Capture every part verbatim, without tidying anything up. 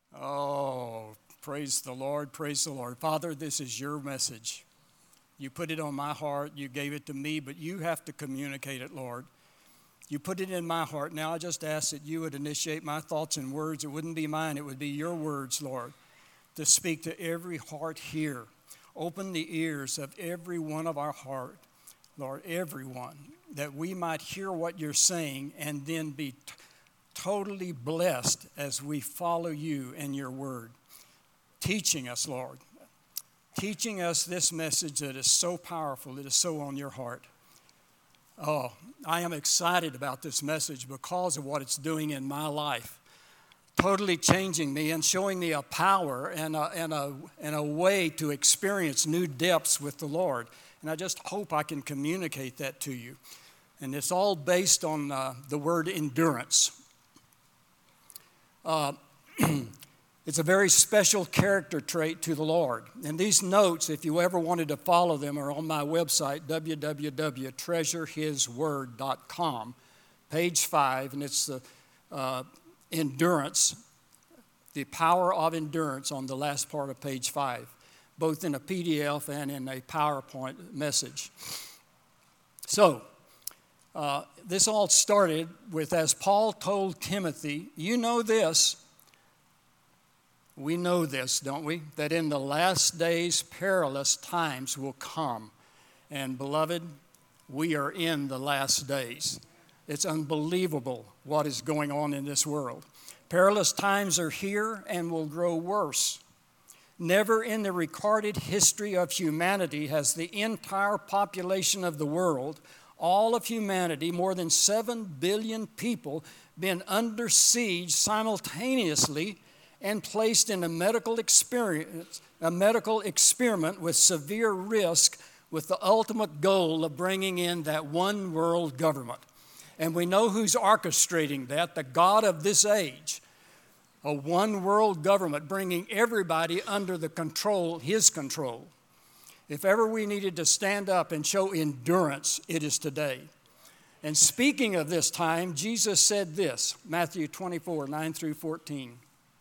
Oh, praise the Lord, praise the Lord. Father, this is your message. You put it on my heart, you gave it to me, but you have to communicate it, Lord. You put it in my heart. Now I just ask that you would initiate my thoughts and words. It wouldn't be mine, it would be your words, Lord, to speak to every heart here. Open the ears of every one of our heart, Lord, everyone, that we might hear what you're saying and then be t- totally blessed as we follow you and your word. Teaching us, Lord. Teaching us this message that is so powerful, that is so on your heart. Oh, I am excited about this message because of what it's doing in my life. Totally changing me and showing me a power and a, and a, and a way to experience new depths with the Lord. And I just hope I can communicate that to you. And it's all based on uh, the word endurance. Uh, it's a very special character trait to the Lord. And these notes, if you ever wanted to follow them, are on my website, w w w dot treasure his word dot com, page five, and it's the uh, endurance, the power of endurance on the last part of page five, both in a P D F and in a PowerPoint message. So, Uh, this all started with, as Paul told Timothy, you know this, we know this, don't we? That in the last days perilous times will come. And beloved, we are in the last days. It's unbelievable what is going on in this world. Perilous times are here and will grow worse. Never in the recorded history of humanity has the entire population of the world, all of humanity, more than seven billion people, been under siege simultaneously and placed in a medical experience, a medical experiment with severe risk, with the ultimate goal of bringing in that one world government. And we know who's orchestrating that, the God of this age. A one world government bringing everybody under the control, his control. If ever we needed to stand up and show endurance, it is today. And speaking of this time, Jesus said this, Matthew twenty-four, nine through fourteen.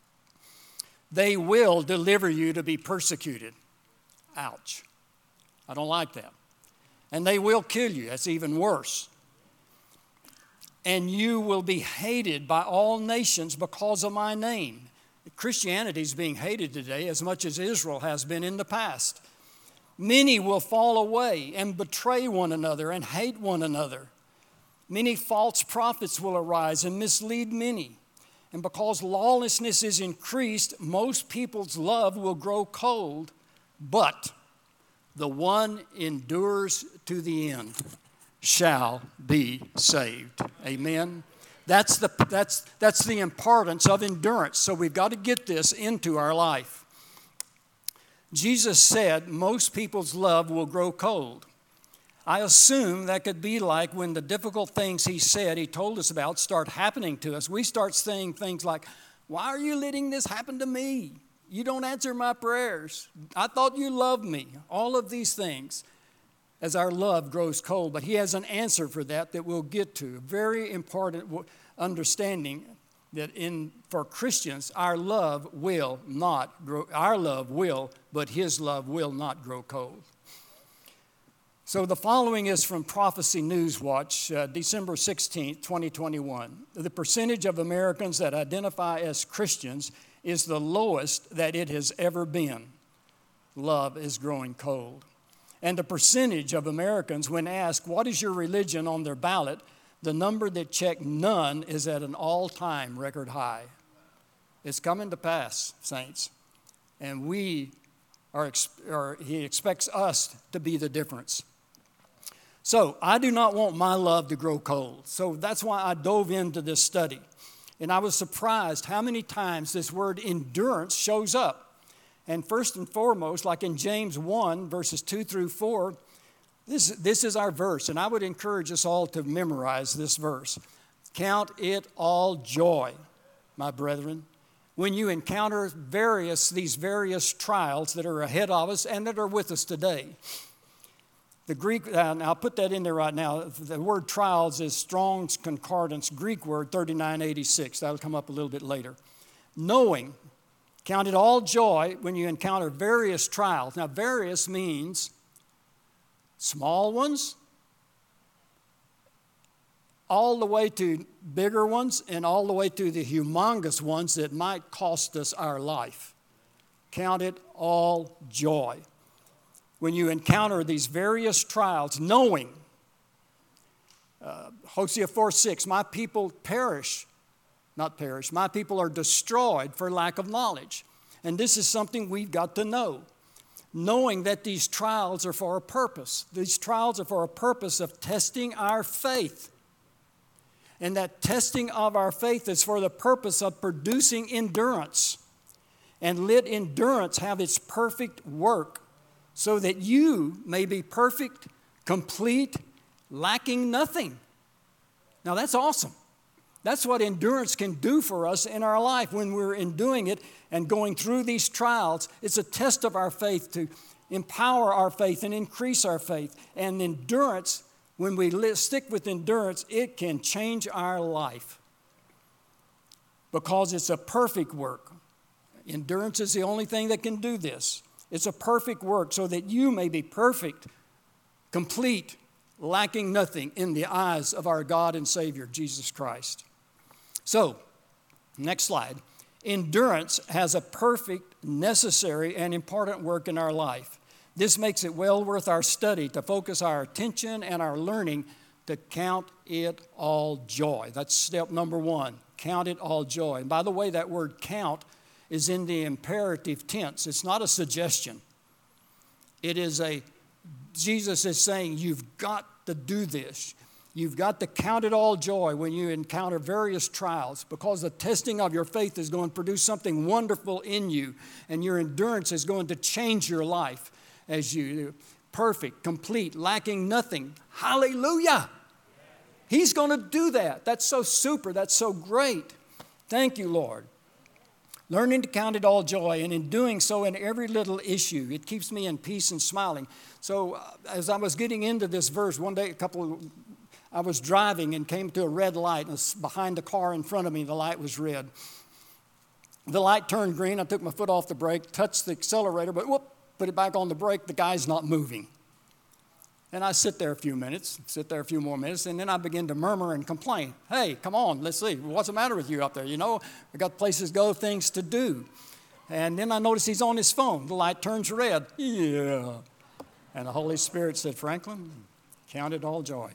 They will deliver you to be persecuted. Ouch. I don't like that. And they will kill you. That's even worse. And you will be hated by all nations because of my name. Christianity is being hated today as much as Israel has been in the past. Many will fall away and betray one another and hate one another. Many false prophets will arise and mislead many. And because lawlessness is increased, most people's love will grow cold, but the one endures to the end shall be saved. Amen. That's the, that's, that's the importance of endurance. So we've got to get this into our life. Jesus said most people's love will grow cold. I assume that could be like when the difficult things he said, he told us about, start happening to us. We start saying things like, why are you letting this happen to me? You don't answer my prayers. I thought you loved me. All of these things as our love grows cold. But he has an answer for that that we'll get to. Very important understanding that in for Christians, our love will not grow, our love will, but his love will not grow cold. So the following is from Prophecy News Watch, uh, December sixteenth, twenty twenty-one. The percentage of Americans that identify as Christians is the lowest that it has ever been. Love is growing cold. And the percentage of Americans, when asked, what is your religion on their ballot, the number that checked none is at an all-time record high. It's coming to pass, saints. And we are, or he expects us to be the difference. So I do not want my love to grow cold. So that's why I dove into this study. And I was surprised how many times this word endurance shows up. And first and foremost, like in James one, verses two through four, This, this is our verse, and I would encourage us all to memorize this verse. Count it all joy, my brethren, when you encounter various these various trials that are ahead of us and that are with us today. The Greek, uh, and I'll put that in there right now. The word trials is Strong's Concordance Greek word thirty-nine eighty-six. That'll come up a little bit later. Knowing Count it all joy when you encounter various trials. Now, various means small ones, all the way to bigger ones, and all the way to the humongous ones that might cost us our life. Count it all joy when you encounter these various trials, knowing, uh, Hosea four six, my people perish, not perish, my people are destroyed for lack of knowledge. And this is something we've got to know. Knowing that these trials are for a purpose. These trials are for a purpose of testing our faith. And that testing of our faith is for the purpose of producing endurance. And let endurance have its perfect work, so that you may be perfect, complete, lacking nothing. Now that's awesome. That's what endurance can do for us in our life when we're enduring it and going through these trials. It's a test of our faith to empower our faith and increase our faith. And endurance, when we live, stick with endurance, it can change our life because it's a perfect work. Endurance is the only thing that can do this. It's a perfect work so that you may be perfect, complete, lacking nothing in the eyes of our God and Savior, Jesus Christ. So, next slide. Endurance has a perfect, necessary, and important work in our life. This makes it well worth our study to focus our attention and our learning to count it all joy. That's step number one. Count it all joy. And by the way, that word count is in the imperative tense. It's not a suggestion. It is a, Jesus is saying, you've got to do this. You've got to count it all joy when you encounter various trials, because the testing of your faith is going to produce something wonderful in you, and your endurance is going to change your life as you perfect, complete, lacking nothing. Hallelujah! He's going to do that. That's so super. That's so great. Thank you, Lord. Learning to count it all joy, and in doing so in every little issue, it keeps me in peace and smiling. So uh, as I was getting into this verse, one day, a couple of, I was driving and came to a red light, and behind the car in front of me, the light was red. The light turned green. I took my foot off the brake, touched the accelerator, but whoop, put it back on the brake. The guy's not moving. And I sit there a few minutes, sit there a few more minutes, and then I begin to murmur and complain. Hey, come on, let's see. What's the matter with you up there? You know, we got places to go, things to do. And then I notice he's on his phone. The light turns red. Yeah. And the Holy Spirit said, Franklin, count it all joy.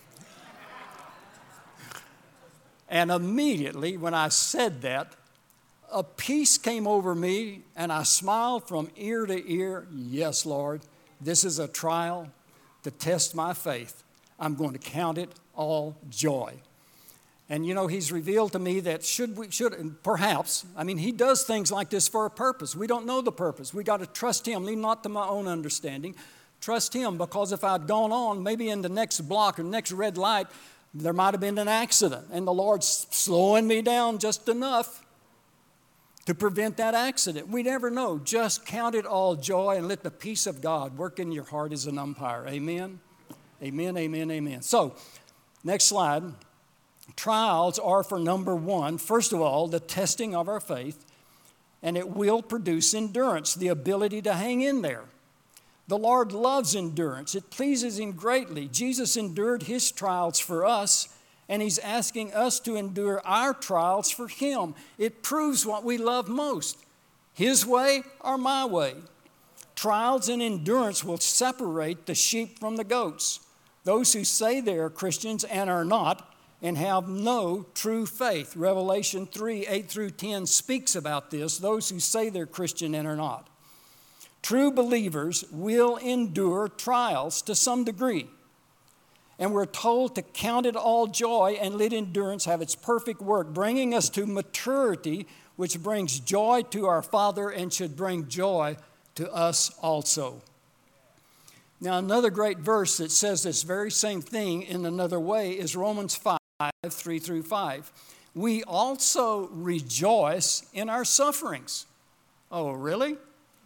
And immediately when I said that, a peace came over me, and I smiled from ear to ear. Yes, Lord, this is a trial to test my faith. I'm going to count it all joy. And you know, he's revealed to me that should we, should, and perhaps, I mean, he does things like this for a purpose. We don't know the purpose. We got to trust him, lean not to my own understanding. Trust him, because if I'd gone on, maybe in the next block or next red light, there might have been an accident, and the Lord's slowing me down just enough to prevent that accident. We never know. Just count it all joy and let the peace of God work in your heart as an umpire. Amen? Amen, amen, amen. So, next slide. Trials are for number one, first of all, the testing of our faith, and it will produce endurance, the ability to hang in there. The Lord loves endurance. It pleases him greatly. Jesus endured his trials for us, and he's asking us to endure our trials for him. It proves what we love most, his way or my way. Trials and endurance will separate the sheep from the goats, those who say they are Christians and are not, and have no true faith. Revelation three, eight through ten speaks about this, those who say they're Christian and are not. True believers will endure trials to some degree. And we're told to count it all joy and let endurance have its perfect work, bringing us to maturity, which brings joy to our Father and should bring joy to us also. Now, another great verse that says this very same thing in another way is Romans five, three through five. We also rejoice in our sufferings. Oh, really?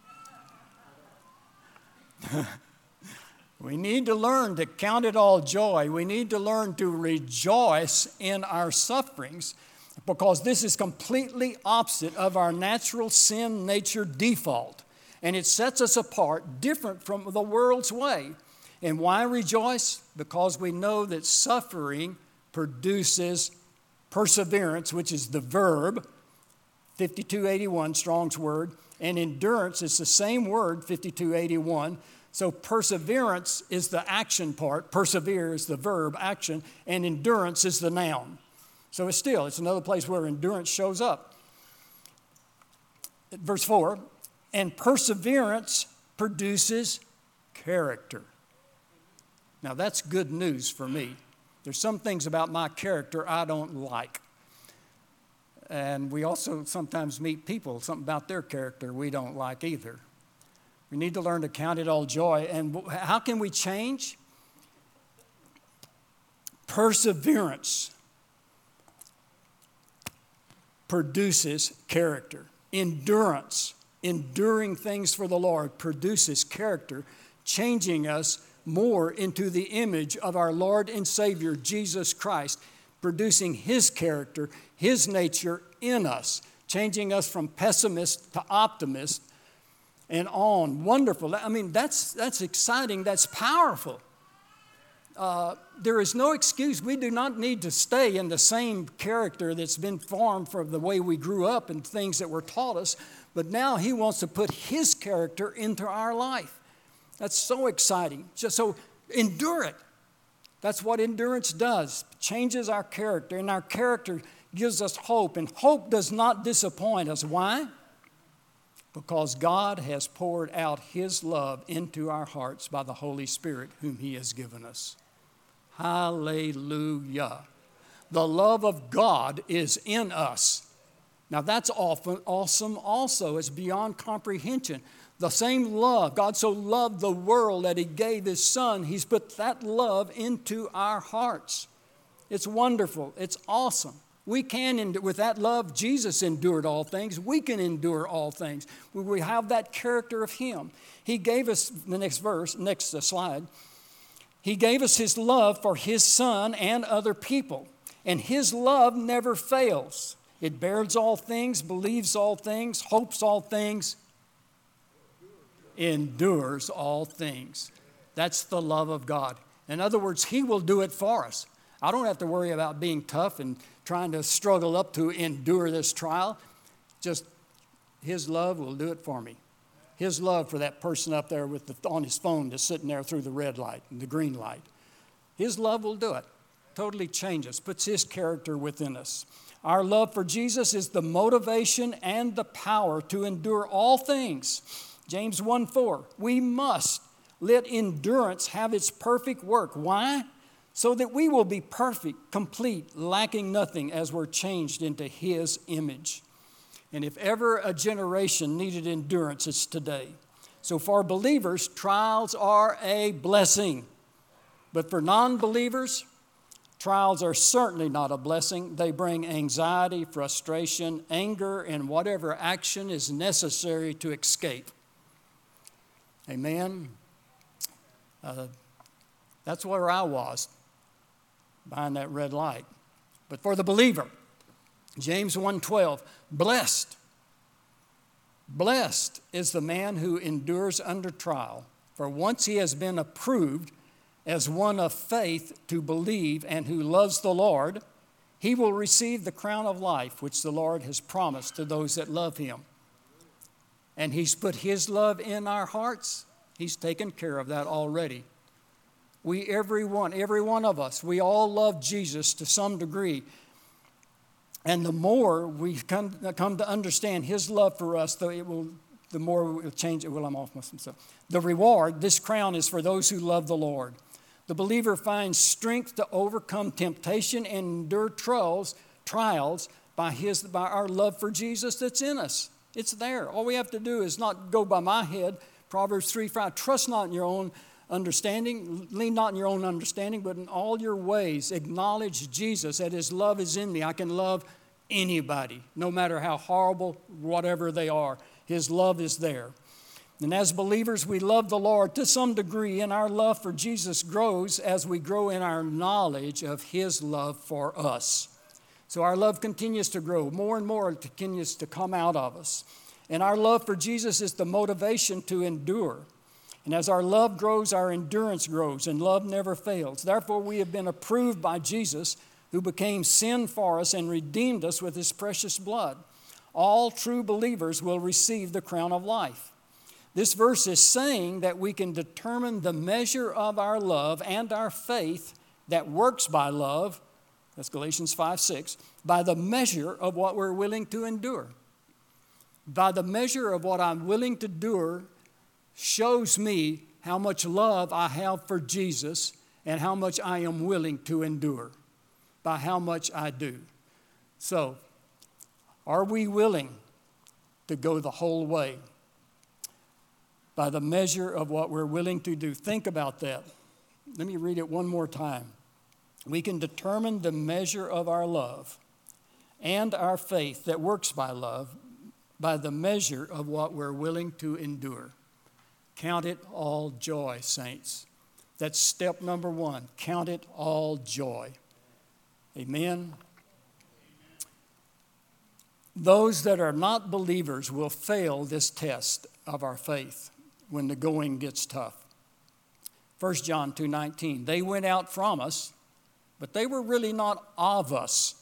We need to learn to count it all joy. We need to learn to rejoice in our sufferings. because this is completely opposite of our natural sin nature default. And it sets us apart, different from the world's way. And why rejoice? Because we know that suffering produces perseverance, which is the verb, fifty-two eighty-one, Strong's word, and endurance is the same word, fifty-two eighty-one. So perseverance is the action part, persevere is the verb, action, and endurance is the noun. So it's still, it's another place where endurance shows up. Verse four, and perseverance produces character. Now that's good news for me. There's some things about my character I don't like. And we also sometimes meet people, something about their character we don't like either. We need to learn to count it all joy. And how can we change? Perseverance produces character. Endurance, enduring things for the Lord, produces character, changing us more into the image of our Lord and Savior, Jesus Christ, producing His character, His nature in us, changing us from pessimist to optimist and on. Wonderful. I mean, that's, that's exciting. That's powerful. Uh, there is no excuse. We do not need to stay in the same character that's been formed from the way we grew up and things that were taught us, but now He wants to put His character into our life. That's so exciting. Just so endure it. That's what endurance does. Changes our character, and our character gives us hope. And hope does not disappoint us. Why? Because God has poured out His love into our hearts by the Holy Spirit whom He has given us. Hallelujah. The love of God is in us. Now that's often awesome also. It's beyond comprehension. The same love, God so loved the world that He gave His Son. He's put that love into our hearts. It's wonderful. It's awesome. We can, with that love, Jesus endured all things. We can endure all things. We have that character of Him. He gave us, the next verse, next slide, He gave us His love for His Son and other people. And His love never fails. It bears all things, believes all things, hopes all things, endures all things. That's the love of God. In other words, He will do it for us. I don't have to worry about being tough and trying to struggle up to endure this trial. Just His love will do it for me. His love for that person up there with the, on his phone that's sitting there through the red light and the green light. His love will do it. Totally changes, puts His character within us. Our love for Jesus is the motivation and the power to endure all things. James one four, we must let endurance have its perfect work. Why? So that we will be perfect, complete, lacking nothing as we're changed into His image. And if ever a generation needed endurance, it's today. So for believers, trials are a blessing. But for non-believers, trials are certainly not a blessing. They bring anxiety, frustration, anger, and whatever action is necessary to escape. Amen. Uh, that's where I was, behind that red light. But for the believer, James one twelve, blessed. Blessed is the man who endures under trial, for once he has been approved as one of faith to believe and who loves the Lord, he will receive the crown of life which the Lord has promised to those that love Him. And He's put His love in our hearts. He's taken care of that already. We, every one, every one of us, we all love Jesus to some degree. And the more we come, come to understand His love for us, the, it will, the more it will change it. Well, I'm off myself. The reward, this crown is for those who love the Lord. The believer finds strength to overcome temptation and endure trials, trials by, his, by our love for Jesus that's in us. It's there. All we have to do is not go by my head. Proverbs three five, trust not in your own understanding, lean not in your own understanding, but in all your ways acknowledge Jesus, that His love is in me. I can love anybody, no matter how horrible, whatever they are. His love is there. And as believers, we love the Lord to some degree, and our love for Jesus grows as we grow in our knowledge of His love for us. So our love continues to grow. More and more it continues to come out of us. And our love for Jesus is the motivation to endure. And as our love grows, our endurance grows, and love never fails. Therefore, we have been approved by Jesus, who became sin for us and redeemed us with his precious blood. All true believers will receive the crown of life. This verse is saying that we can determine the measure of our love and our faith that works by love, that's Galatians five six, by the measure of what we're willing to endure. By the measure of what I'm willing to endure shows me how much love I have for Jesus and how much I am willing to endure, by how much I do. So, are we willing to go the whole way? By the measure of what we're willing to do. Think about that. Let me read it one more time. We can determine the measure of our love and our faith that works by love by the measure of what we're willing to endure. Count it all joy, saints. That's step number one. Count it all joy. Amen. Those that are not believers will fail this test of our faith when the going gets tough. First John two nineteen, they went out from us, but they were really not of us.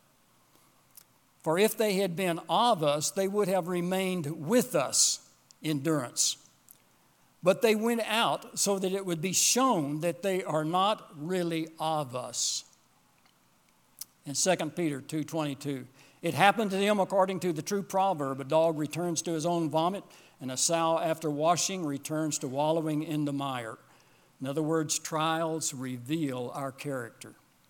For if they had been of us, they would have remained with us, endurance. But they went out so that it would be shown that they are not really of us. In Second Peter two twenty-two, it happened to them according to the true proverb, a dog returns to his own vomit, and a sow after washing returns to wallowing in the mire. In other words, trials reveal our character.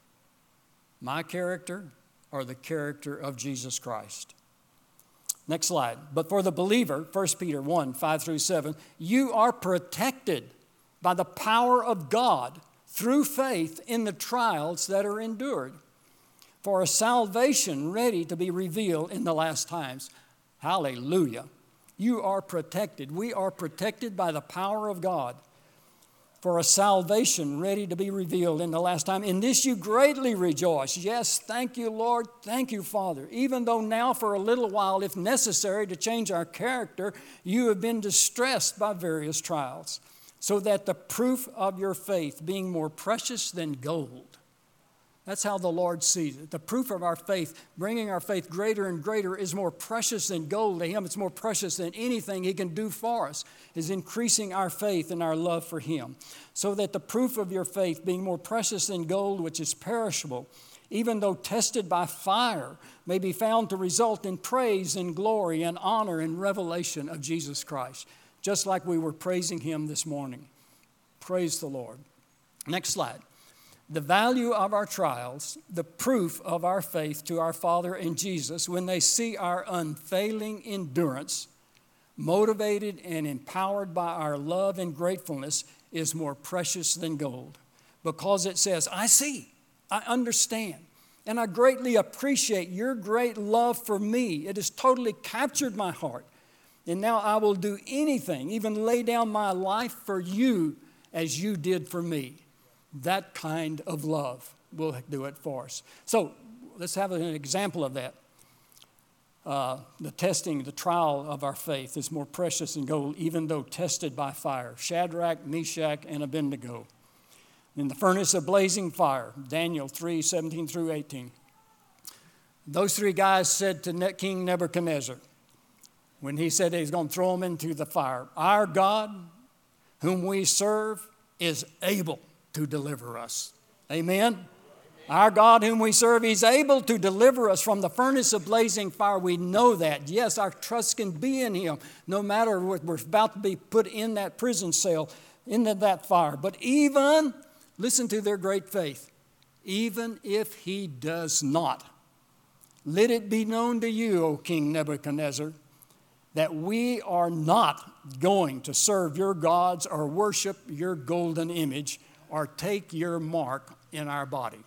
My character or the character of Jesus Christ. Next slide. But for the believer, First Peter one, five through seven, you are protected by the power of God through faith in the trials that are endured, for a salvation ready to be revealed in the last times. Hallelujah. You are protected. We are protected by the power of God for a salvation ready to be revealed in the last time. In this you greatly rejoice. Yes, thank you, Lord. Thank you, Father. Even though now for a little while, if necessary to change our character, you have been distressed by various trials, so that the proof of your faith, being more precious than gold. That's how the Lord sees it. The proof of our faith, bringing our faith greater and greater, is more precious than gold to Him. It's more precious than anything He can do for us, is increasing our faith and our love for Him. So that the proof of your faith, being more precious than gold, which is perishable, even though tested by fire, may be found to result in praise and glory and honor and revelation of Jesus Christ. Just like we were praising Him this morning. Praise the Lord. Next slide. The value of our trials, the proof of our faith to our Father in Jesus, when they see our unfailing endurance, motivated and empowered by our love and gratefulness, is more precious than gold. Because it says, I see, I understand, and I greatly appreciate your great love for me. It has totally captured my heart. And now I will do anything, even lay down my life for you as you did for me. That kind of love will do it for us. So let's have an example of that. Uh, the testing, the trial of our faith is more precious than gold, even though tested by fire. Shadrach, Meshach, and Abednego. In the furnace of blazing fire, Daniel three, seventeen through eighteen. Those three guys said to King Nebuchadnezzar, when he said he's going to throw them into the fire, our God, whom we serve, is able to deliver us. Amen? Amen? Our God whom we serve, He's able to deliver us from the furnace of blazing fire. We know that. Yes, our trust can be in Him, no matter what we're about to be put in that prison cell, into that fire. But even, listen to their great faith, even if He does not, let it be known to you, O King Nebuchadnezzar, that we are not going to serve your gods or worship your golden image, or take your mark in our body.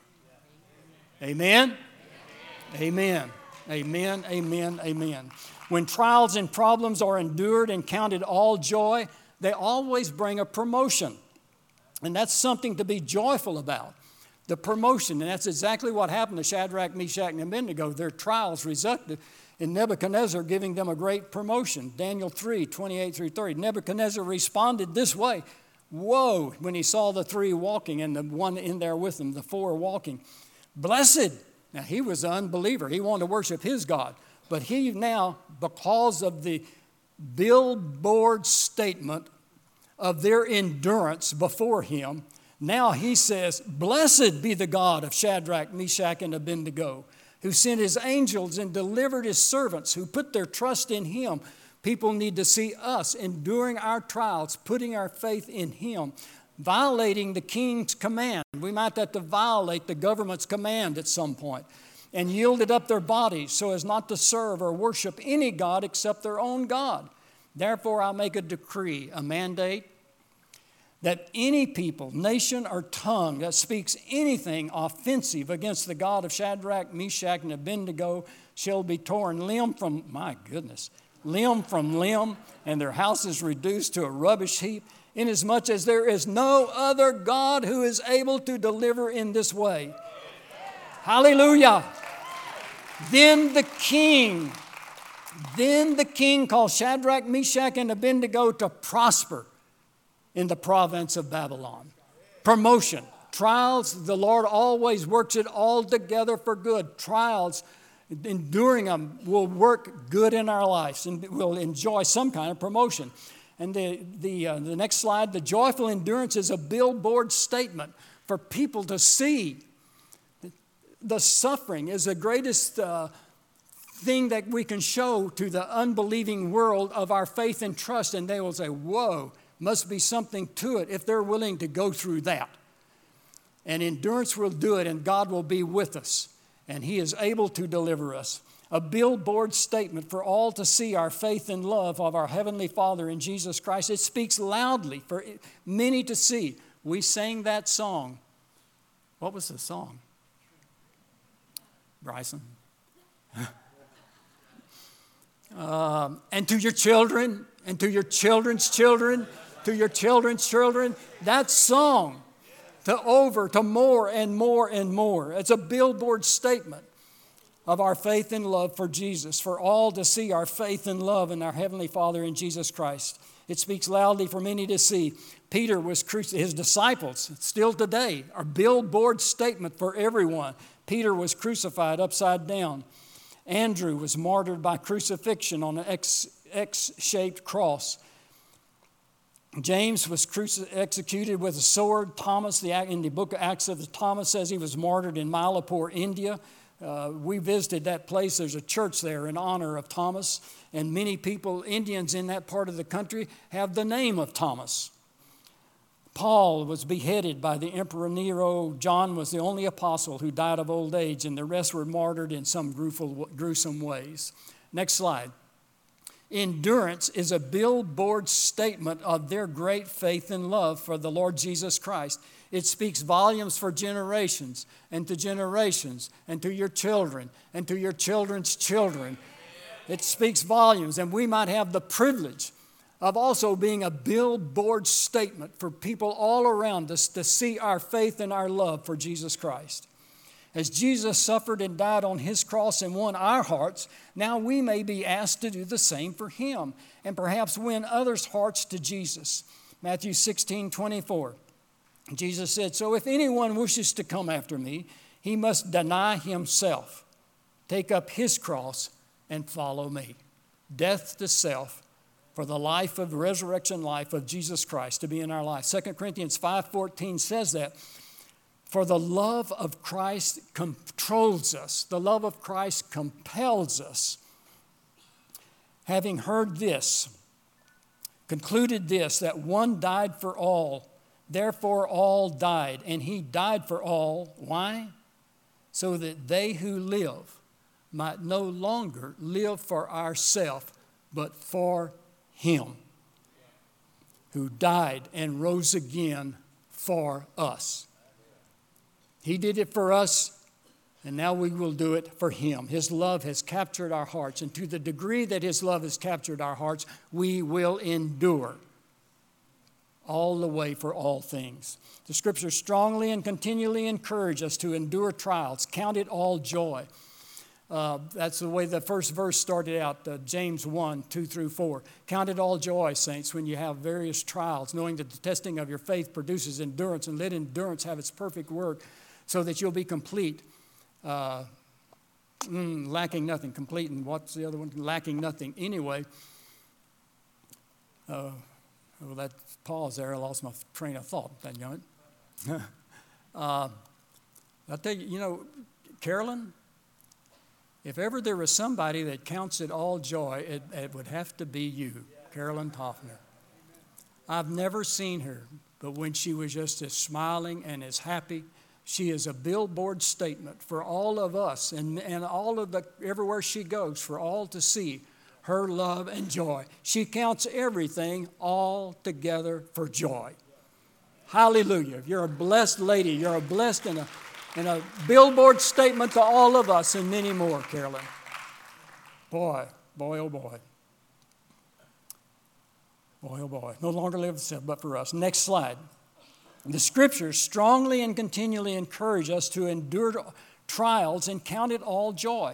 Amen? Amen. Amen, amen, amen. When trials and problems are endured and counted all joy, they always bring a promotion. And that's something to be joyful about. the promotion. And that's exactly what happened to Shadrach, Meshach, and Abednego. Their trials resulted in Nebuchadnezzar giving them a great promotion. Daniel three, twenty-eight through thirty. Nebuchadnezzar responded this way. Whoa, when he saw the three walking and the one in there with them, the four walking. Blessed. Now, he was an unbeliever. He wanted to worship his God. But he now, because of the billboard statement of their endurance before him, now he says, blessed be the God of Shadrach, Meshach, and Abednego, who sent his angels and delivered his servants who put their trust in him. People need to see us enduring our trials, putting our faith in him, violating the king's command. We might have to violate the government's command at some point, and yielded up their bodies so as not to serve or worship any God except their own God. Therefore, I make a decree, a mandate, that any people, nation, or tongue that speaks anything offensive against the God of Shadrach, Meshach, and Abednego shall be torn limb from, my goodness, limb from limb, and their houses reduced to a rubbish heap, inasmuch as there is no other God who is able to deliver in this way. Hallelujah. Then the king, then the king called Shadrach, Meshach, and Abednego to prosper in the province of Babylon. Promotion, trials, the Lord always works it all together for good. Trials, enduring them will work good in our lives and we'll enjoy some kind of promotion. And the, the, uh, the next slide, the joyful endurance is a billboard statement for people to see. The suffering is the greatest uh, thing that we can show to the unbelieving world of our faith and trust, and they will say, whoa, must be something to it if they're willing to go through that. And endurance will do it, and God will be with us, and he is able to deliver us. A billboard statement for all to see our faith and love of our Heavenly Father in Jesus Christ. It speaks loudly for many to see. We sang that song. What was the song? Bryson? um, and to your children, and to your children's children, to your children's children. That song, to over, to more and more and more. It's a billboard statement of our faith and love for Jesus, for all to see our faith and love in our Heavenly Father in Jesus Christ. It speaks loudly for many to see. Peter was crucified. His disciples, still today, are billboard statement for everyone. Peter was crucified upside down. Andrew was martyred by crucifixion on an X, X-shaped cross. James was cruci- executed with a sword. Thomas, the, in the book of Acts of Thomas, says he was martyred in Malapur, India. Uh, we visited that place. There's a church there in honor of Thomas. And many people, Indians in that part of the country, have the name of Thomas. Paul was beheaded by the Emperor Nero. John was the only apostle who died of old age, and the rest were martyred in some gruesome ways. Next slide. Endurance is a billboard statement of their great faith and love for the Lord Jesus Christ. It speaks volumes for generations and to generations and to your children and to your children's children. It speaks volumes, and we might have the privilege of also being a billboard statement for people all around us to see our faith and our love for Jesus Christ. As Jesus suffered and died on his cross and won our hearts, now we may be asked to do the same for him and perhaps win others' hearts to Jesus. Matthew sixteen twenty-four. Jesus said, so if anyone wishes to come after me, he must deny himself, take up his cross, and follow me. Death to self for the life of resurrection life of Jesus Christ to be in our life. Second Corinthians five fourteen says that. For the love of Christ controls us. The love of Christ compels us. Having heard this, concluded this, that one died for all, therefore all died. And he died for all. Why? So that they who live might no longer live for ourselves, but for him who died and rose again for us. He did it for us, and now we will do it for him. His love has captured our hearts, and to the degree that his love has captured our hearts, we will endure all the way for all things. The Scriptures strongly and continually encourage us to endure trials. Count it all joy. Uh, that's the way the first verse started out, uh, James one, two through four. Count it all joy, saints, when you have various trials, knowing that the testing of your faith produces endurance, and let endurance have its perfect work, so that you'll be complete, uh, mm, lacking nothing. Complete, and what's the other one? Lacking nothing. Anyway, uh, well, that pause there, I lost my train of thought. That young. uh, I tell you, you know, Carolyn, if ever there was somebody that counts it all joy, it, it would have to be you, Carolyn Toffner. I've never seen her, but when she was just as smiling and as happy, she is a billboard statement for all of us and, and all of the, everywhere she goes, for all to see her love and joy. She counts everything all together for joy. Hallelujah. You're a blessed lady. You're a blessed and a And a billboard statement to all of us and many more, Carolyn. Boy, boy, oh boy. Boy, oh boy. No longer lives but for us. Next slide. The Scriptures strongly and continually encourage us to endure trials and count it all joy.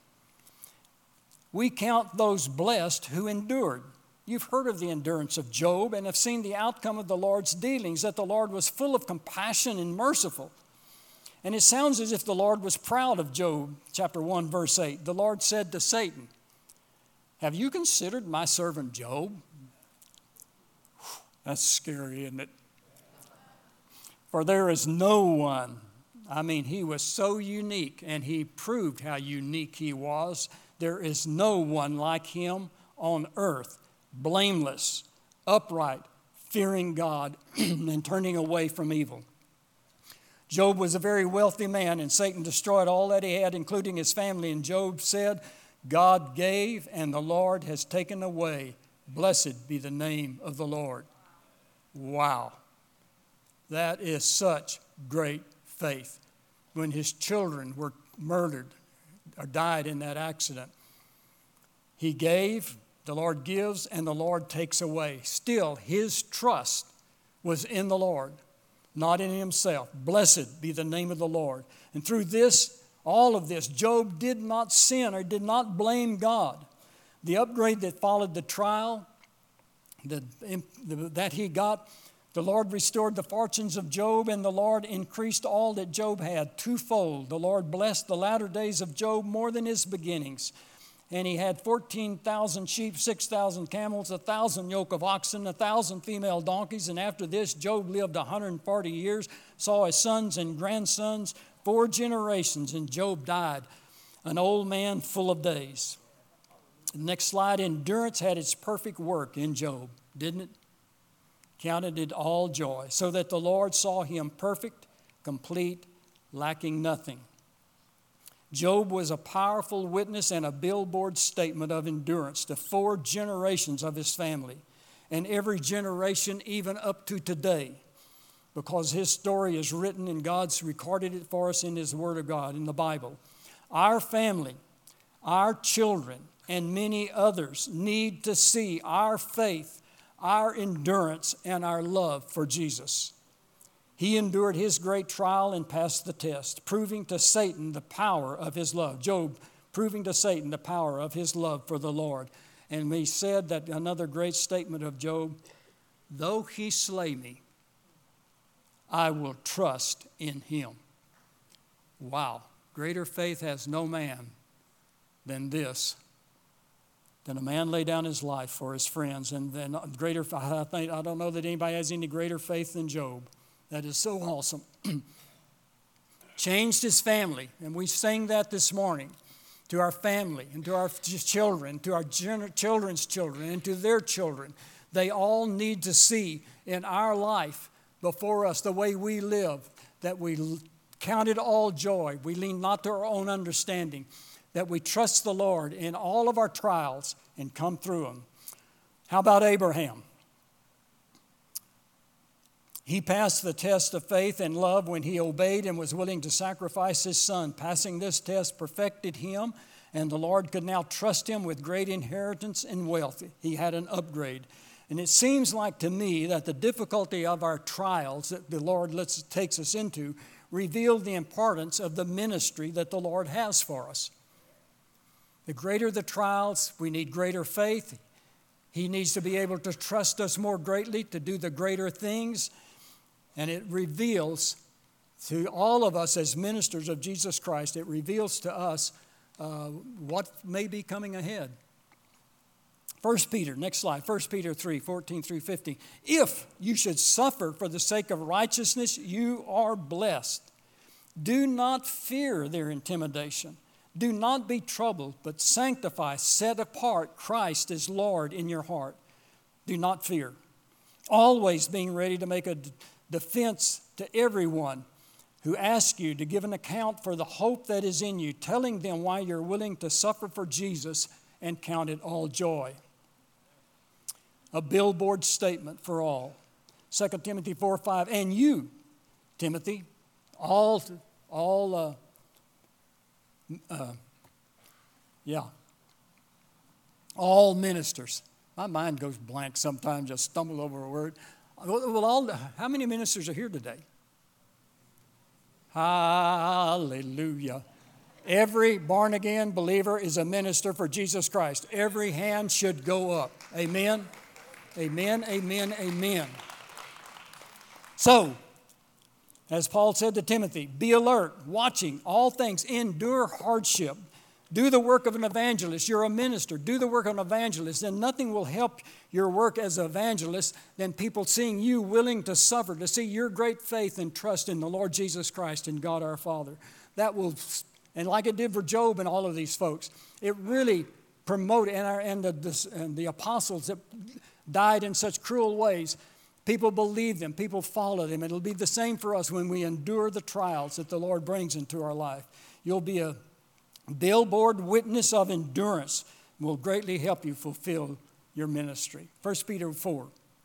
We count those blessed who endured. You've heard of the endurance of Job and have seen the outcome of the Lord's dealings, that the Lord was full of compassion and merciful. And it sounds as if the Lord was proud of Job, chapter one, verse eight. The Lord said to Satan, "Have you considered my servant Job?" That's scary, isn't it? For there is no one. I mean, he was so unique, and he proved how unique he was. There is no one like him on earth, blameless, upright, fearing God, and turning away from evil. Job was a very wealthy man, and Satan destroyed all that he had, including his family. And Job said, "God gave, and the Lord has taken away. Blessed be the name of the Lord." Wow. That is such great faith. When his children were murdered or died in that accident, he gave, the Lord gives, and the Lord takes away. Still, his trust was in the Lord, not in himself. Blessed be the name of the Lord. And through this, all of this, Job did not sin or did not blame God. The upgrade that followed the trial the, that he got, the Lord restored the fortunes of Job, and the Lord increased all that Job had twofold. The Lord blessed the latter days of Job more than his beginnings. And he had fourteen thousand sheep, six thousand camels, one thousand yoke of oxen, one thousand female donkeys. And after this, Job lived one hundred forty years, saw his sons and grandsons, four generations, and Job died, an old man full of days. Next slide. Endurance had its perfect work in Job, didn't it? Counted it all joy, so that the Lord saw him perfect, complete, lacking nothing. Job was a powerful witness and a billboard statement of endurance to four generations of his family, and every generation even up to today, because his story is written and God's recorded it for us in his Word of God, in the Bible. Our family, our children, and many others need to see our faith, our endurance, and our love for Jesus. He endured his great trial and passed the test, proving to Satan the power of his love. Job proving to Satan the power of his love for the Lord. And he said that another great statement of Job, "Though he slay me, I will trust in him." Wow. Greater faith has no man than this, than a man lay down his life for his friends. And then greater, I think, I don't know that anybody has any greater faith than Job. That is so awesome. Changed his family, and we sang that this morning, to our family and to our children, to our children's children, and to their children. They all need to see in our life before us, the way we live, that we count it all joy. We lean not to our own understanding, that we trust the Lord in all of our trials and come through them. How about Abraham? He passed the test of faith and love when he obeyed and was willing to sacrifice his son. Passing this test perfected him, and the Lord could now trust him with great inheritance and wealth. He had an upgrade. And it seems like to me that the difficulty of our trials that the Lord lets, takes us into reveal the importance of the ministry that the Lord has for us. The greater the trials, we need greater faith. He needs to be able to trust us more greatly to do the greater things. And it reveals to all of us as ministers of Jesus Christ, it reveals to us uh, what may be coming ahead. First Peter, next slide, First Peter three, fourteen through fifteen. If you should suffer for the sake of righteousness, you are blessed. Do not fear their intimidation. Do not be troubled, but sanctify, set apart Christ as Lord in your heart. Do not fear. Always being ready to make a d- defense to everyone who asks you to give an account for the hope that is in you, telling them why you're willing to suffer for Jesus and count it all joy. A billboard statement for all. Second Timothy four five, and you, Timothy, all, all, uh, uh, yeah, all ministers. My mind goes blank sometimes, just stumble over a word. Well, all, how many ministers are here today? Hallelujah. Every born-again believer is a minister for Jesus Christ. Every hand should go up. Amen. Amen, amen, amen. So, as Paul said to Timothy, be alert, watching all things, endure hardship. Do the work of an evangelist. You're a minister. Do the work of an evangelist. And nothing will help your work as an evangelist than people seeing you willing to suffer, to see your great faith and trust in the Lord Jesus Christ and God our Father. That will, and like it did for Job and all of these folks, it really promoted, and, our, and, the, and the apostles that died in such cruel ways, people believe them, people follow them. It'll be the same for us when we endure the trials that the Lord brings into our life. You'll be a billboard witness of endurance, will greatly help you fulfill your ministry. First Peter four.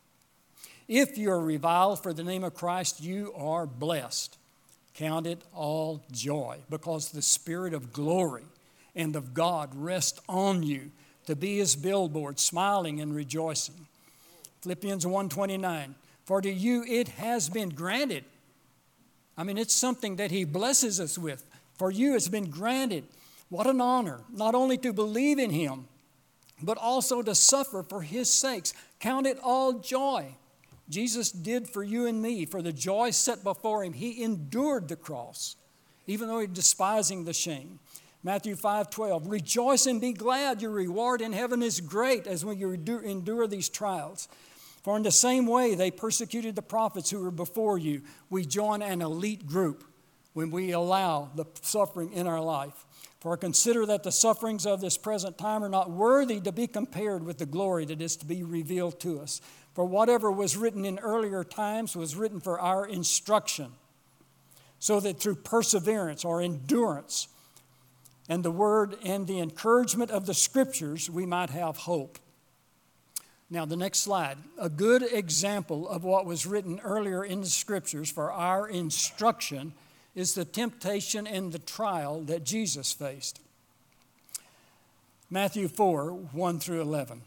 If you are reviled for the name of Christ, you are blessed. Count it all joy, because the Spirit of glory and of God rests on you to be His billboard, smiling and rejoicing. Philippians one twenty-nine. For to you it has been granted. I mean, it's something that He blesses us with. For you it's been granted. What an honor, not only to believe in Him, but also to suffer for His sakes. Count it all joy. Jesus did for you and me, for the joy set before Him. He endured the cross, even though He despising the shame. Matthew five twelve, rejoice and be glad. Your reward in heaven is great as when you endure these trials. For in the same way they persecuted the prophets who were before you, we join an elite group when we allow the suffering in our life. For consider that the sufferings of this present time are not worthy to be compared with the glory that is to be revealed to us. For whatever was written in earlier times was written for our instruction, so that through perseverance or endurance and the word and the encouragement of the Scriptures we might have hope. Now, the next slide. A good example of what was written earlier in the Scriptures for our instruction is the temptation and the trial that Jesus faced. Matthew four, one through eleven.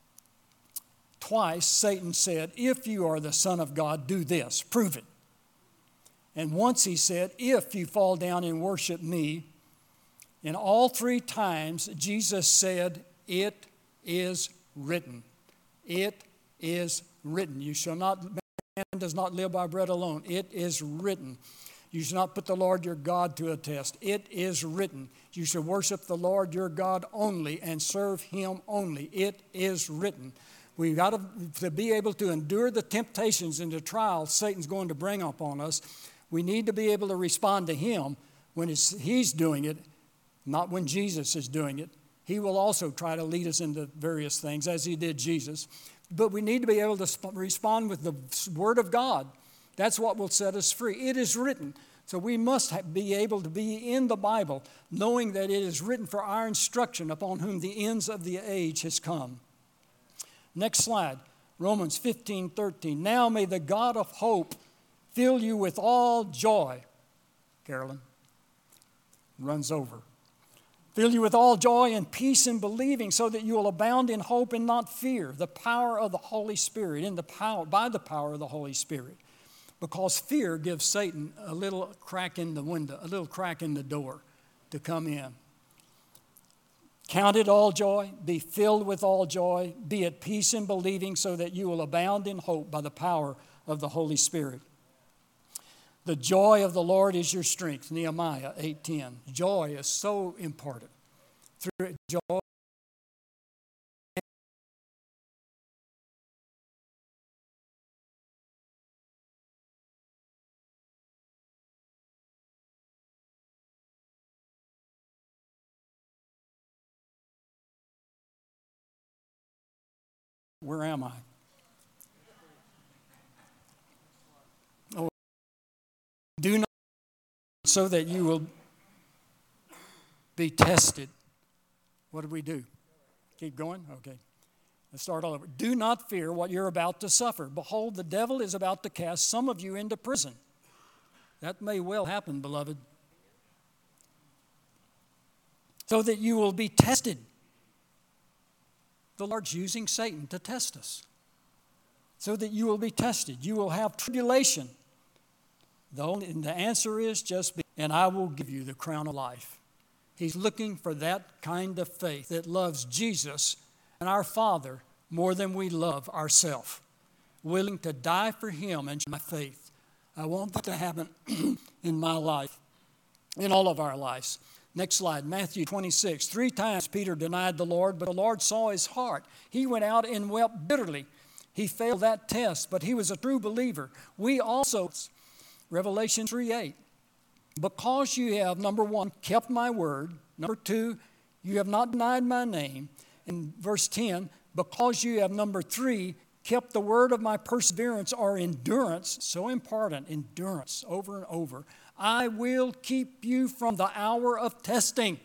Twice Satan said, if you are the Son of God, do this, prove it. And once he said, if you fall down and worship me. And all three times Jesus said, it is written. It is written. You shall not, man does not live by bread alone. It is written. You shall not put the Lord your God to a test. It is written. You shall worship the Lord your God only and serve Him only. It is written. We've got to, to be able to endure the temptations and the trials Satan's going to bring upon us. We need to be able to respond to Him when it's, He's doing it, not when Jesus is doing it. He will also try to lead us into various things, as He did Jesus. But we need to be able to sp- respond with the Word of God. That's what will set us free. It is written. So we must ha- be able to be in the Bible, knowing that it is written for our instruction, upon whom the ends of the age has come. Next slide. Romans fifteen thirteen. Now may the God of hope fill you with all joy. Carolyn. Runs over. Fill you with all joy and peace in believing, so that you will abound in hope and not fear. The power of the Holy Spirit, in the power, by the power of the Holy Spirit. Because fear gives Satan a little crack in the window, a little crack in the door to come in. Count it all joy, be filled with all joy, be at peace in believing, so that you will abound in hope by the power of the Holy Spirit. The joy of the Lord is your strength, Nehemiah eight ten. Joy is so important. Through joy, where am I? Oh, do not so that you will be tested. What do we do? Keep going? Okay. Let's start all over. Do not fear what you're about to suffer. Behold, the devil is about to cast some of you into prison. That may well happen, beloved. So that you will be tested. The Lord's using Satan to test us. So that you will be tested. You will have tribulation. Though, and the answer is just be, and I will give you the crown of life. He's looking for that kind of faith that loves Jesus and our Father more than we love ourselves. Willing to die for Him and my faith. I want that to happen in my life, in all of our lives. Next slide, Matthew twenty-six. Three times Peter denied the Lord, but the Lord saw his heart. He went out and wept bitterly. He failed that test, but he was a true believer. We also, Revelation three eight. Because you have, number one, kept my word. Number two, you have not denied my name. In verse ten, because you have, number three, kept the word of my perseverance or endurance. So important, endurance, over and over. I will keep you from the hour of testing.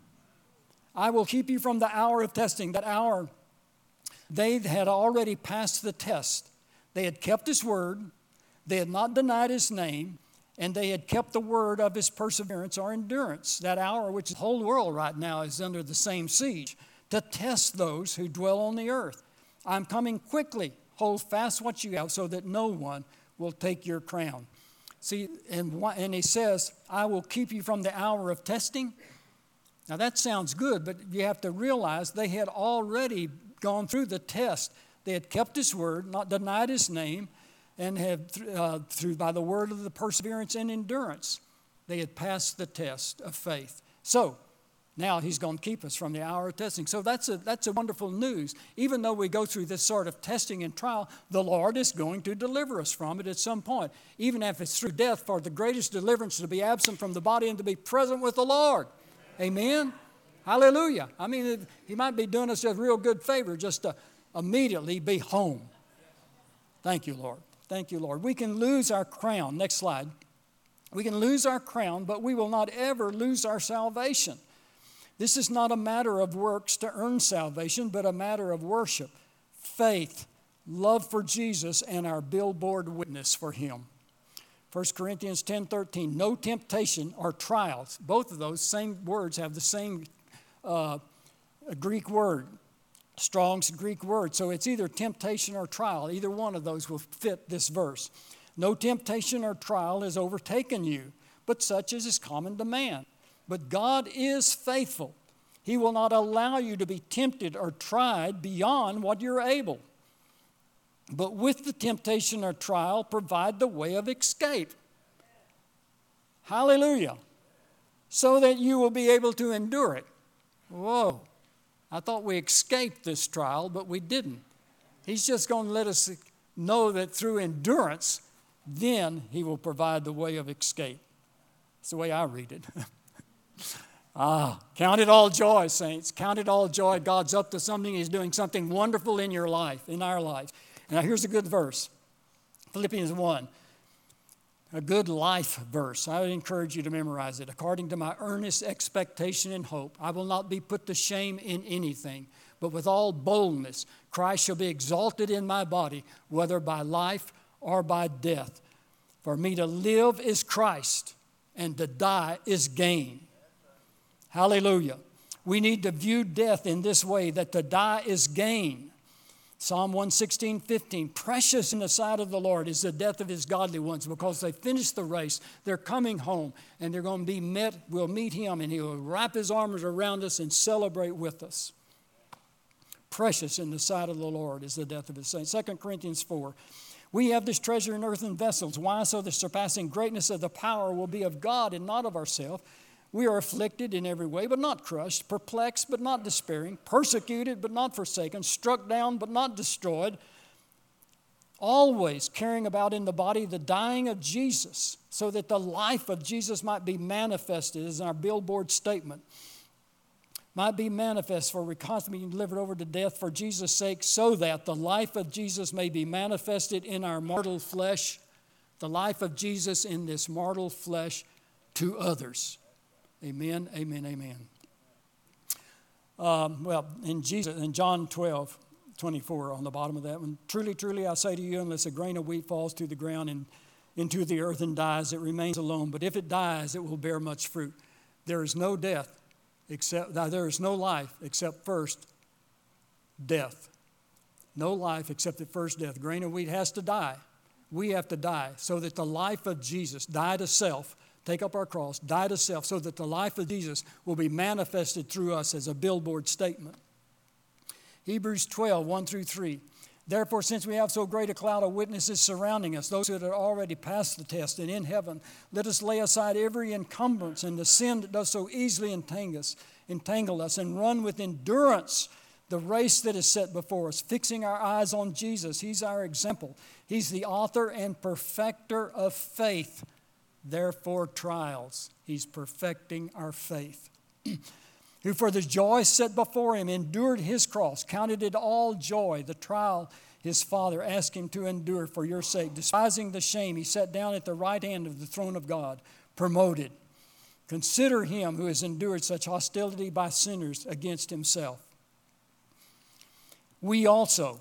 I will keep you from the hour of testing. That hour, they had already passed the test. They had kept his word. They had not denied his name. And they had kept the word of his perseverance or endurance. That hour, which the whole world right now is under the same siege, to test those who dwell on the earth. I'm coming quickly. Hold fast what you have so that no one will take your crown. See, and, and he says, I will keep you from the hour of testing. Now that sounds good, but you have to realize they had already gone through the test. They had kept his word, not denied his name, and have, uh, through by the word of the perseverance and endurance, they had passed the test of faith. So, now he's going to keep us from the hour of testing. So that's a, that's a wonderful news. Even though we go through this sort of testing and trial, the Lord is going to deliver us from it at some point. Even if it's through death, for the greatest deliverance to be absent from the body and to be present with the Lord. Amen? Amen? Hallelujah. I mean, he might be doing us a real good favor just to immediately be home. Thank you, Lord. Thank you, Lord. We can lose our crown. Next slide. We can lose our crown, but we will not ever lose our salvation. This is not a matter of works to earn salvation, but a matter of worship, faith, love for Jesus, and our billboard witness for Him. First Corinthians ten thirteen, no temptation or trials. Both of those same words have the same uh, Greek word, Strong's Greek word. So it's either temptation or trial. Either one of those will fit this verse. No temptation or trial has overtaken you, but such as is common to man. But God is faithful. He will not allow you to be tempted or tried beyond what you're able. But with the temptation or trial, provide the way of escape. Hallelujah. So that you will be able to endure it. Whoa. I thought we escaped this trial, but we didn't. He's just going to let us know that through endurance, then He will provide the way of escape. That's the way I read it. Ah, count it all joy, saints. Count it all joy. God's up to something. He's doing something wonderful in your life, in our lives. Now, here's a good verse. Philippians one. A good life verse. I would encourage you to memorize it. According to my earnest expectation and hope, I will not be put to shame in anything, but with all boldness, Christ shall be exalted in my body, whether by life or by death. For me to live is Christ, and to die is gain. Hallelujah. We need to view death in this way, that to die is gain. Psalm one sixteen, fifteen, precious in the sight of the Lord is the death of his godly ones, because they finished the race, they're coming home, and they're going to be met, we'll meet him, and he will wrap his arms around us and celebrate with us. Precious in the sight of the Lord is the death of his saints. Second Corinthians four, we have this treasure in earthen vessels. Why? So the surpassing greatness of the power will be of God and not of ourselves. We are afflicted in every way, but not crushed, perplexed, but not despairing, persecuted, but not forsaken, struck down, but not destroyed, always carrying about in the body the dying of Jesus, so that the life of Jesus might be manifested, as our billboard statement, might be manifest, for we constantly being delivered over to death for Jesus' sake, so that the life of Jesus may be manifested in our mortal flesh, the life of Jesus in this mortal flesh to others. Amen, amen, amen. Um, well, in Jesus, in John twelve, twenty-four, on the bottom of that one, truly, truly, I say to you, unless a grain of wheat falls to the ground and into the earth and dies, it remains alone. But if it dies, it will bear much fruit. There is no death except, there is no life except first death. No life except at first death. A grain of wheat has to die. We have to die so that the life of Jesus, die to self, take up our cross, die to self, so that the life of Jesus will be manifested through us as a billboard statement. Hebrews twelve, one through three. Therefore, since we have so great a cloud of witnesses surrounding us, those who have already passed the test and in heaven, let us lay aside every encumbrance and the sin that does so easily entangle us, entangle us, and run with endurance the race that is set before us, fixing our eyes on Jesus. He's our example. He's the author and perfecter of faith. Therefore, trials. He's perfecting our faith. Who for the joy set before him endured his cross, counted it all joy, the trial his Father asked him to endure for your sake. Despising the shame, he sat down at the right hand of the throne of God, promoted. Consider him who has endured such hostility by sinners against himself. We also,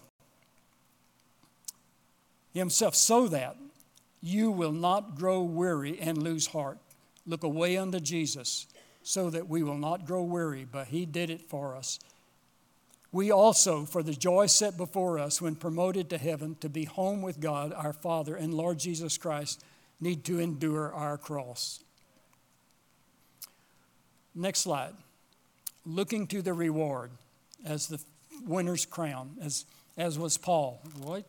himself, so that you will not grow weary and lose heart. Look away unto Jesus, so that we will not grow weary, but he did it for us. We also, for the joy set before us when promoted to heaven, to be home with God, our Father, and Lord Jesus Christ, need to endure our cross. Next slide. Looking to the reward as the winner's crown, as, as was Paul. What?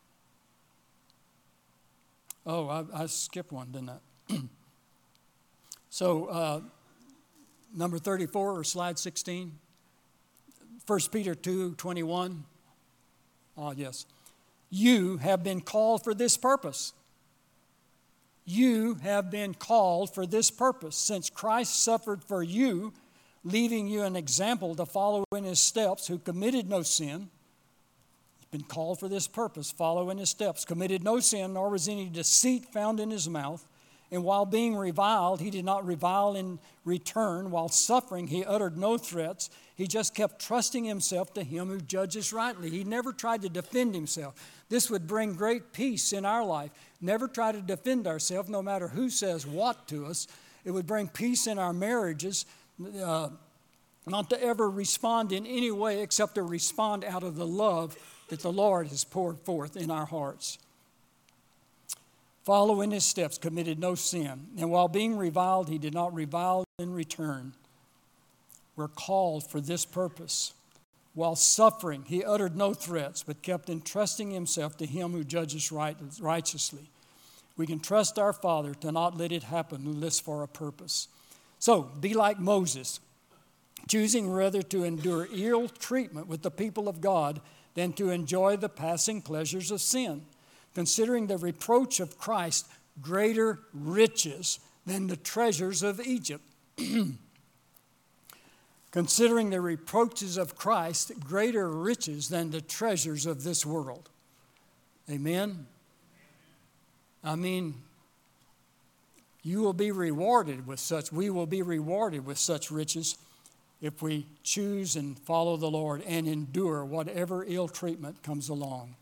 Oh, I, I skipped one, didn't I? so, uh, number thirty-four, or slide sixteen. First Peter two, twenty-one. Ah, yes. You have been called for this purpose. You have been called for this purpose, since Christ suffered for you, leaving you an example to follow in his steps, who committed no sin. Been called for this purpose, follow in his steps, committed no sin, nor was any deceit found in his mouth. And while being reviled, he did not revile in return. While suffering, he uttered no threats. He just kept trusting himself to him who judges rightly. He never tried to defend himself. This would bring great peace in our life. Never try to defend ourselves, no matter who says what to us. It would bring peace in our marriages. Uh, not to ever respond in any way except to respond out of the love that the Lord has poured forth in our hearts. Follow in his steps, committed no sin. And while being reviled, he did not revile in return. We're called for this purpose. While suffering, he uttered no threats, but kept entrusting himself to him who judges right, righteously. We can trust our Father to not let it happen unless for a purpose. So, be like Moses, choosing rather to endure ill treatment with the people of God than to enjoy the passing pleasures of sin, considering the reproach of Christ greater riches than the treasures of Egypt. Considering the reproaches of Christ greater riches than the treasures of this world. Amen? I mean, you will be rewarded with such, we will be rewarded with such riches if we choose and follow the Lord and endure whatever ill treatment comes along.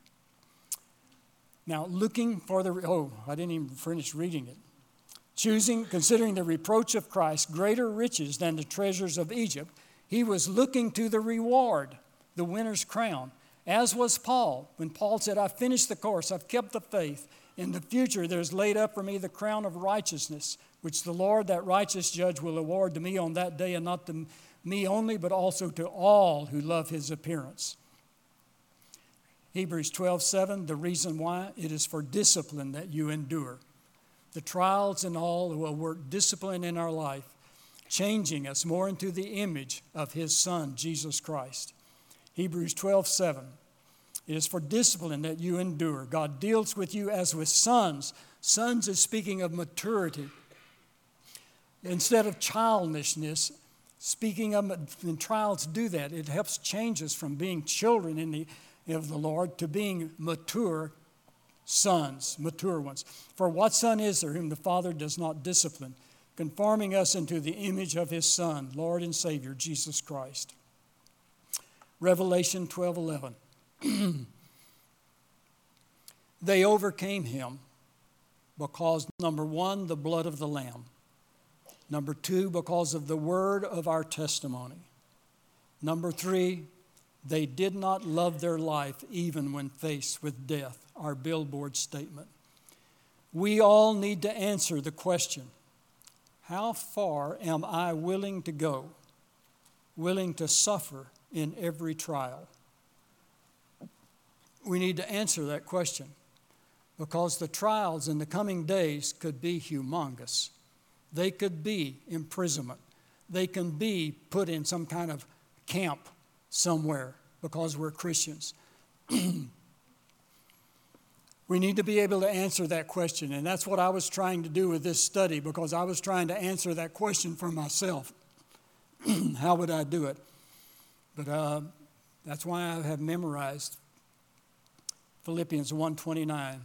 Now, looking for the, oh, I didn't even finish reading it. Choosing, considering the reproach of Christ greater riches than the treasures of Egypt, He was looking to the reward, the winner's crown, as was Paul. When Paul said, I've finished the course, I've kept the faith. In the future, there's laid up for me the crown of righteousness, which the Lord, that righteous judge, will award to me on that day, and not to me only, but also to all who love his appearance. Hebrews twelve seven, the reason why, it is for discipline that you endure. The trials and all will work discipline in our life, changing us more into the image of his Son, Jesus Christ. Hebrews twelve seven. It is for discipline that you endure. God deals with you as with sons. Sons is speaking of maturity. Instead of childishness, speaking of, and trials do that. It helps change us from being children in the, of the Lord to being mature sons, mature ones. For what son is there whom the Father does not discipline, conforming us into the image of his Son, Lord and Savior, Jesus Christ? Revelation twelve eleven. They overcame him because, number one, the blood of the Lamb. Number two, because of the word of our testimony. Number three, they did not love their life even when faced with death, our billboard statement. We all need to answer the question, how far am I willing to go, willing to suffer in every trial? We need to answer that question because the trials in the coming days could be humongous. They could be imprisonment. They can be put in some kind of camp somewhere because we're Christians. We need to be able to answer that question, and that's what I was trying to do with this study because I was trying to answer that question for myself. How would I do it? But uh, that's why I have memorized Philippians one twenty-nine.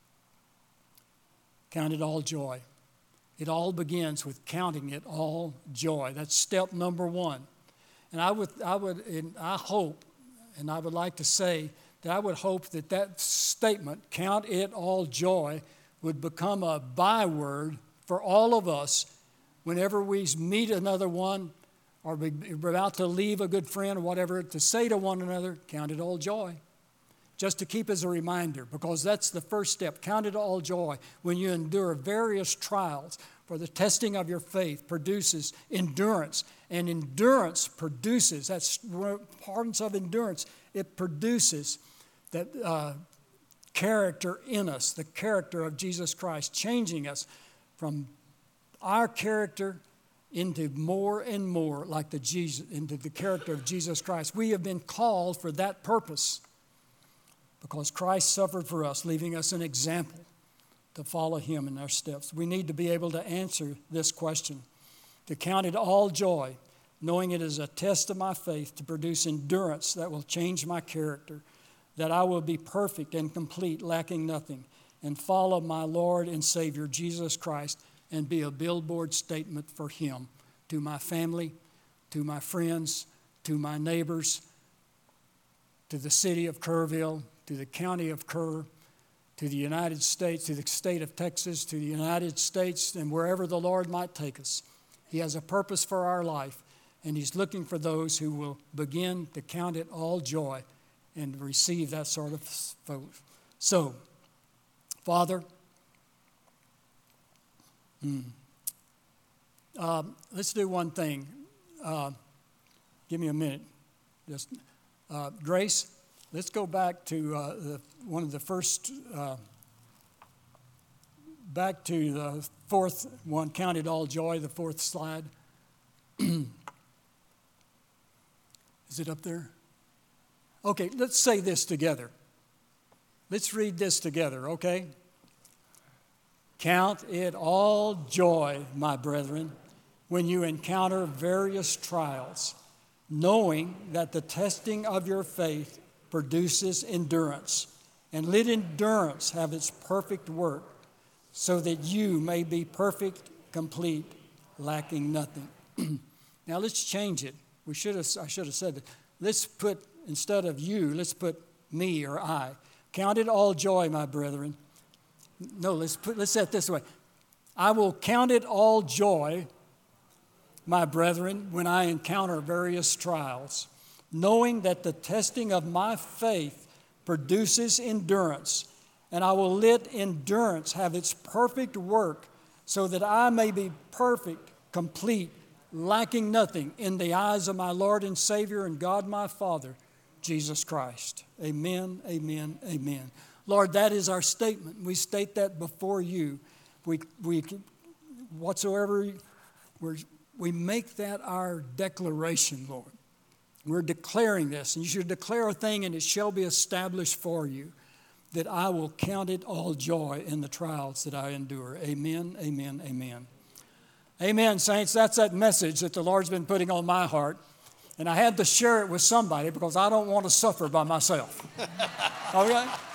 Count it all joy. It all begins with counting it all joy. That's step number one. And I would, I would, and I hope, and I would like to say that I would hope that that statement, count it all joy, would become a byword for all of us whenever we meet another one or we're about to leave a good friend or whatever, to say to one another, count it all joy. Just to keep as a reminder, because that's the first step. Count it all joy when you endure various trials, for the testing of your faith produces endurance. And endurance produces, that's parts of endurance, it produces that uh, character in us, the character of Jesus Christ, changing us from our character into more and more like the Jesus, into the character of Jesus Christ. We have been called for that purpose, because Christ suffered for us, leaving us an example to follow him in our steps. We need to be able to answer this question, to count it all joy, knowing it is a test of my faith to produce endurance that will change my character, that I will be perfect and complete, lacking nothing, and follow my Lord and Savior, Jesus Christ, and be a billboard statement for him to my family, to my friends, to my neighbors, to the city of Kerrville, to the county of Kerr, to the United States, to the state of Texas, to the United States, and wherever the Lord might take us. He has a purpose for our life, and he's looking for those who will begin to count it all joy and receive that sort of faith. So, Father, hmm, uh, let's do one thing. Uh, give me a minute. Just uh, Grace, let's go back to uh, the, one of the first, uh, back to the fourth one, Count It All Joy, the fourth slide. Is it up there? Okay, let's say this together. Let's read this together, okay? Count it all joy, my brethren, when you encounter various trials, knowing that the testing of your faith produces endurance. And let endurance have its perfect work, so that you may be perfect, complete, lacking nothing. Now let's change it. We should have, I should have said that. Let's put, instead of you, let's put me or I. Count it all joy, my brethren. No, let's put, let's say it this way. I will count it all joy my brethren, when I encounter various trials, knowing that the testing of my faith produces endurance, and I will let endurance have its perfect work, so that I may be perfect, complete, lacking nothing in the eyes of my Lord and Savior and God my Father, Jesus Christ. Amen, amen, amen. Lord, that is our statement. We state that before you. We, we whatsoever, we're, we make that our declaration, Lord. We're declaring this, and you should declare a thing, and it shall be established for you, that I will count it all joy in the trials that I endure. Amen, amen, amen. Amen, saints. That's that message that the Lord's been putting on my heart, and I had to share it with somebody because I don't want to suffer by myself. Okay?